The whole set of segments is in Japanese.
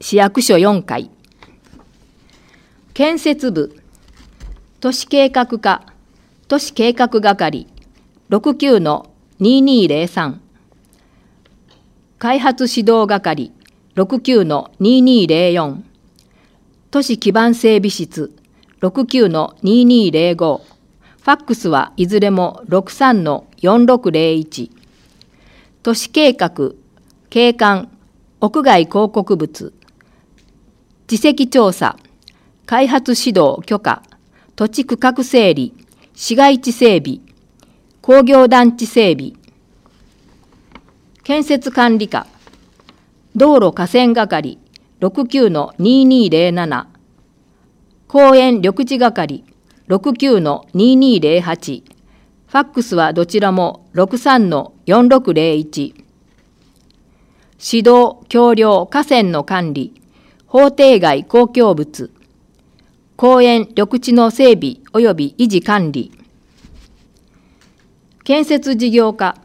市役所4階。建設部、都市計画課、都市計画係、69-2203。開発指導係、69-2204。都市基盤整備室、69-2205。ファックスはいずれも 63-4601。都市計画、景観、屋外広告物、地籍調査、開発指導許可、土地区画整理、市街地整備、工業団地整備。建設管理課、道路河川係、69-2207。公園緑地係、69-2208。ファックスはどちらも 63-4601。指導、橋梁、河川の管理、法定外公共物、公園、緑地の整備及び維持管理。建設事業課、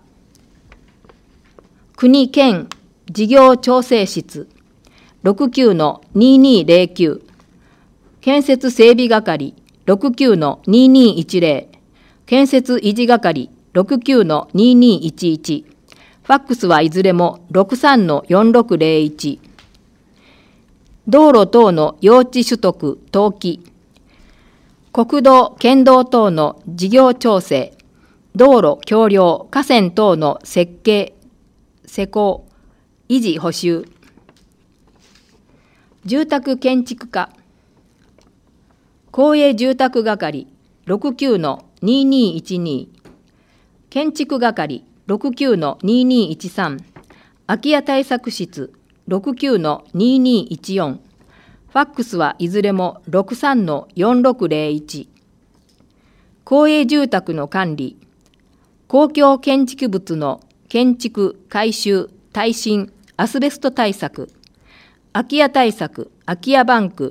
国県事業調整室、69-2209。建設整備係、69-2210。建設維持係、69-2211。ファックスはいずれも 63-4601。道路等の用地取得・登記、国道・県道等の事業調整、道路・橋梁・河川等の設計・施工、維持・補修。住宅建築課、公営住宅係、69-2212。建築係、69-2213。空き家対策室、69-2214。ファックスはいずれも 63-4601。公営住宅の管理、公共建築物の建築、改修、耐震、アスベスト対策、空き家対策、空き家バンク。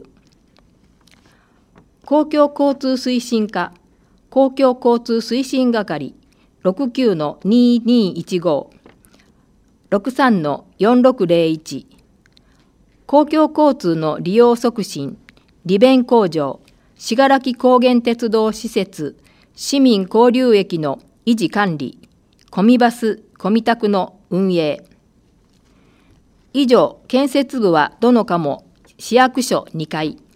公共交通推進課、公共交通推進係、69-2215。63-4601。公共交通の利用促進、利便向上、信楽高原鉄道施設、市民交流駅の維持管理、コミバス、コミタクの運営。以上、建設部はどの課も市役所2階。